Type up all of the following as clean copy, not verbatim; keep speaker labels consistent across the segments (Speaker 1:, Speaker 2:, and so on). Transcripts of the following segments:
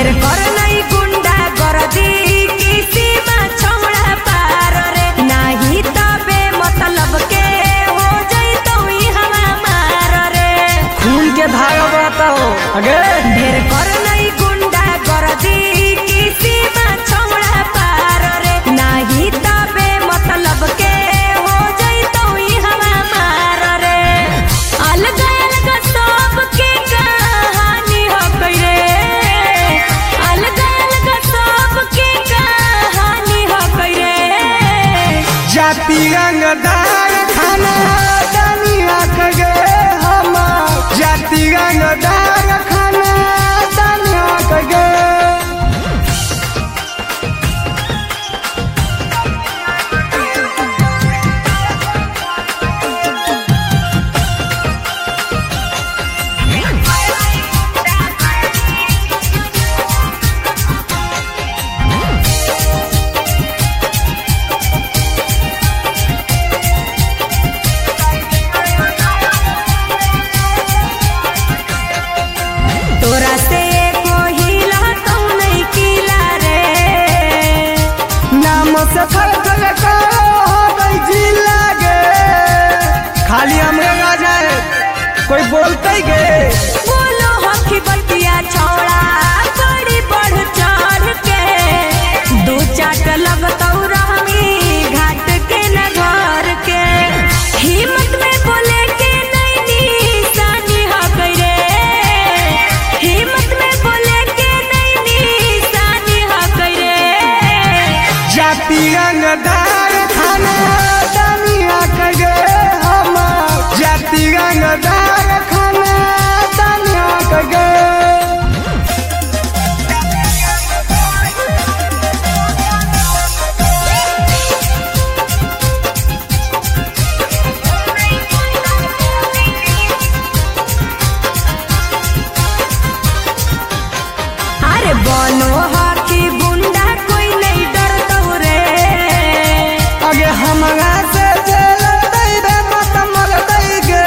Speaker 1: ढेर कर नहीं गुंडा गर्दी किसी में छौड़ा पार रे नहीं तबे मतलब के हो जाई तो ही हवा मार रे
Speaker 2: खून के धागा बहता हो अगे
Speaker 1: ढेर कर नहीं गुंडा गर्दी किसी में छौड़ा पार रे नहीं तबे मतलब के हो जाई तो ही हवा मार रे अलग अलग सब के कहानी हो गई रे अलग अलग सब के कहानी हो गई रे
Speaker 2: जाति रंगदार खाना दानिया कगे हम जाति रंगदार खाना दानिया कगे
Speaker 1: तोरा से कोई लहतो नहीं किला रे
Speaker 2: नाम से फर्क हो गई जी लागे खाली हमरे ना जाए कोई बोलते गे
Speaker 1: बोलो हकी बतिया छौड़ा बड़ी बढ़ चढ़ के दो चाट लगतौ रहमी घाट के न घर के हिम्मत में बोले के नहीं निशानी हो गई रे हिम्मत में बोले के नहीं निशानी हो गई रे
Speaker 2: जाति रंगदार खाना दानिया कगे हम जाति रंगदार खाना दानिया कगे
Speaker 1: अरे बनो हकी गुंडा कोई नहीं डरतो रे
Speaker 2: अगे हमरा से जेल दैबे मत मर दैगे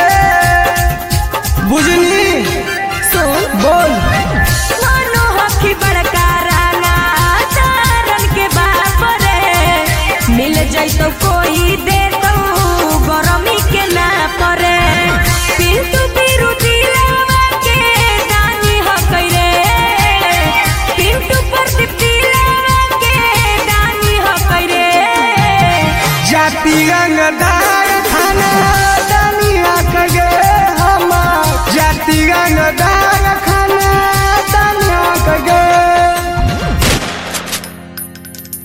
Speaker 2: बुझनी
Speaker 1: सुन
Speaker 2: बोल
Speaker 1: बनो हकी बड़का राना चारन के बाप रे मिल जाइतो कोई दे तो गरमी के ना परे पिंटू बिरु दिलवा के दानी हो गई रे पिंटू प्रदीप दिलवा के दानी हो गई रे
Speaker 2: जाति